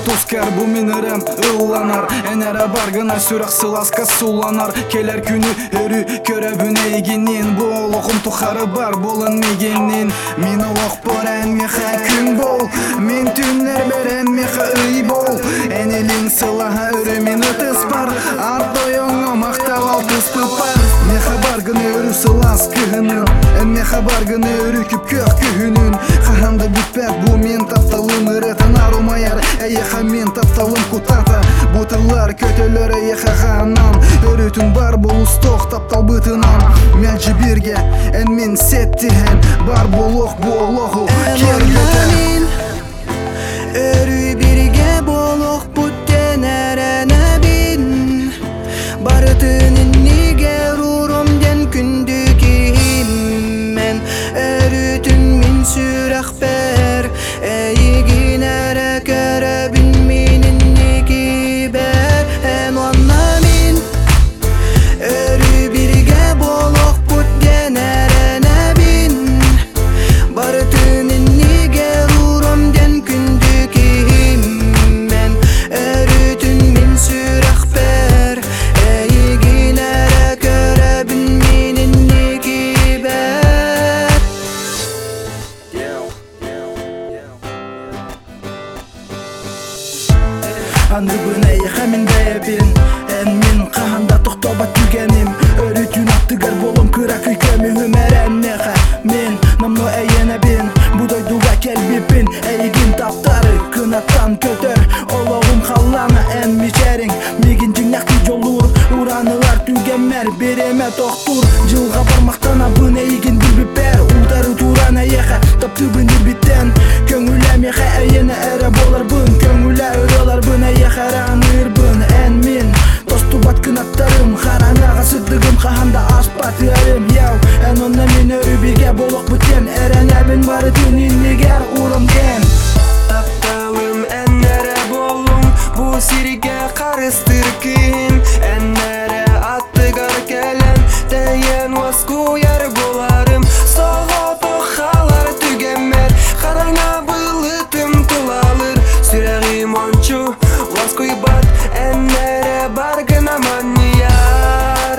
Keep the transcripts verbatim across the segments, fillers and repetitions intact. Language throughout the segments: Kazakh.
тускар бу минерем ылланар. Энере баргына сүрек сыласка суланар. Келер күнү өрү көрөбүн эйгинин. Бу олоқым тухары бар болын мегенин. Мин олоқ борен меха күн бол. Мен түнлер берен меха ый бол. Энелин сылаха өрү мин ытыс бар. Ардоёңо мактабал тыспыпар. Меха баргыны өрү сылас кыгынын. Меха баргыны өрү күп кök күгүнүн. Хаханда бүтпәк бу мен тапталым ырытын арумаяр. Эйеха мен тапталым кутата. Бутылар көтөлөр эйеха ханан. Өрүтүн бар болус тох таптал бытынан. Мәлжи бирге эн мен сеттиген. Бар болох болоху кергетен. Өрү бирге болох буттен эрене бин. Барытынын нигер урумден күндү кийиммен. Өрүтүн мин сүрек бер. Эйигин эре көрөбүн минин ники бер. Эн онна мин өрү бирге болох буттен эрене бин. Барытынын нигер урумден күндү кийиммен. Өрүтүн мин сүрек бер. Эйигин эре көрөбүн минин ники бер. Аныбын эйеха мен бэбин. Эн мен каханда токтобат күгеним. Өрүтүн аттыгар болом кырак үйкөмүм эреннеха. Мен намно эйене бин. Будойдуга келбипин. Эйигин таптары кынаттан көтөр. Олоғым халлана эн мичерин. Мигин жиңнакты жолур. Уранылар түгемер береме токтур. Жылга бармактана бын эйигин билбипер. Улдары туран эйеха таптыбын билбиттен. Көңүлө меха эйене эре болар бын. Көңүлө өрөлар бын эйеха раныр бын. Эн мен тостубат кынаттарым. Харанага сыдыгым каханда аспатырым. Яу эн онна мен өрү бирге болок бүттен. Эренебин барытын иннигер урумген. Тапталым эннере болум. Бу сирге карыстыр кийим. Эннере аттыгар келен. Тейен воскуяр боларым. Согото халар түгемер. Хараңа былытым тулалыр. Сүрегим ончу воскуйбат. Эннере баргына манияр.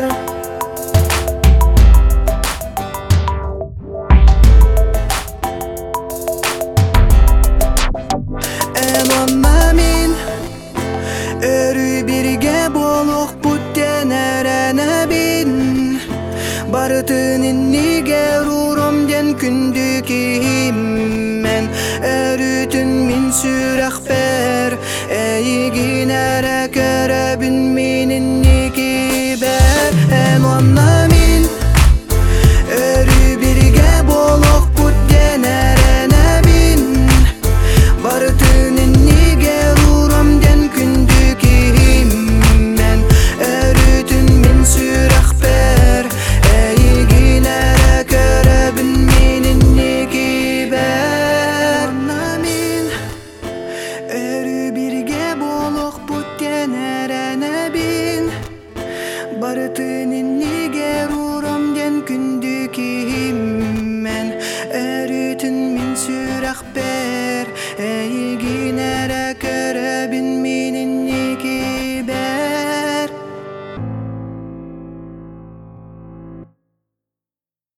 Эн онна мин өрү бирге болох буттен эрене бин. Барытынын нигер урумден күндү кийиммен. Өрүтүн мин сүрек бер. Эйигин эре көрөбүн минин ники бер. Эн онна мин өрү бирге болох буттен эрене бин. Барытынын нигер урумден күндү кийиммен. Өрүтүн мин сүрек бер. Эйигин эре көрөбүн минин ники бер. Онна мин өрү бирге болох буттен эрене бин. Барытынын